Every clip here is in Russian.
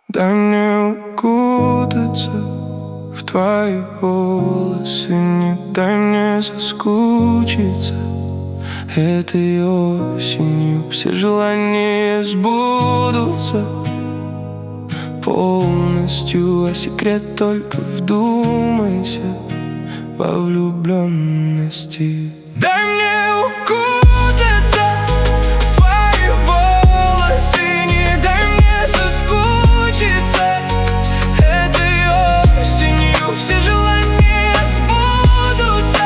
Дай мне укутаться в твои волосы, не дай мне соскучиться. Этой осенью все желания сбудутся полностью, а секрет только вдумайся во влюбленности. Дай мне укутаться в твои волосы, не дай мне соскучиться. Этой осенью все желания сбудутся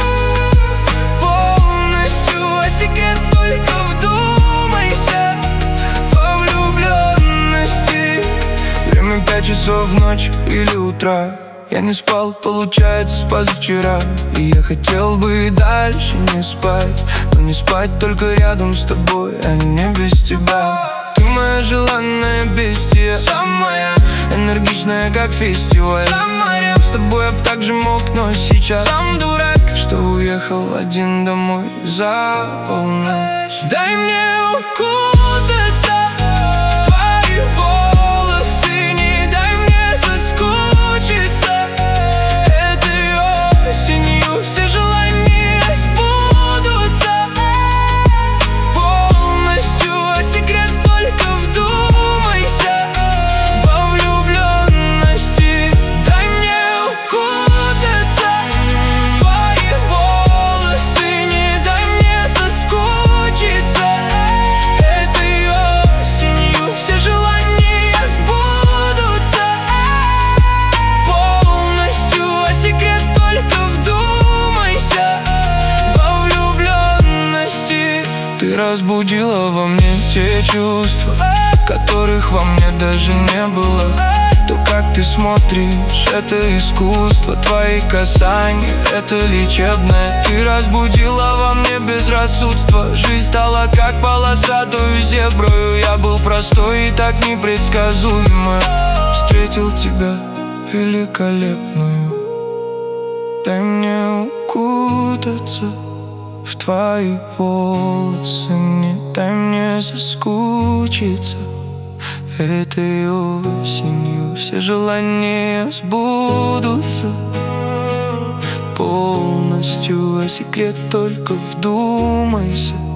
полностью, а секрет только вдумайся во влюбленности. Время 5 часов ночи или утра. Я не спал, получается, с позавчера. И я хотел бы и дальше не спать, но не спать только рядом с тобой, а не без тебя. Ты моя желанная бестия, самая энергичная, как фестиваль. Самая с тобой я б так же мог, но сейчас сам дурак, что уехал один домой за полночь. Дай мне укутаться в твои волосы, не дай мне соскучиться. Осенью все желания сбудутся полностью, а секрет только вдумайся во влюбленности. Дай мне укутаться в твои волосы, не дай мне соскучиться. Этой осенью все желания сбудутся полностью, а секрет только вдумайся во влюбленности. Ты разбудила во мне те чувства, которых во мне даже не было. То, как ты смотришь, это искусство. Твои касания, это лечебное. Ты разбудила во мне безрассудство. Жизнь стала как полосатую зеброю. Я был простой и так непредсказуемый. Встретил тебя великолепную. Дай мне укутаться в твои волосы, не дай мне соскучиться. Этой осенью все желания сбудутся полностью, а секрет только вдумайся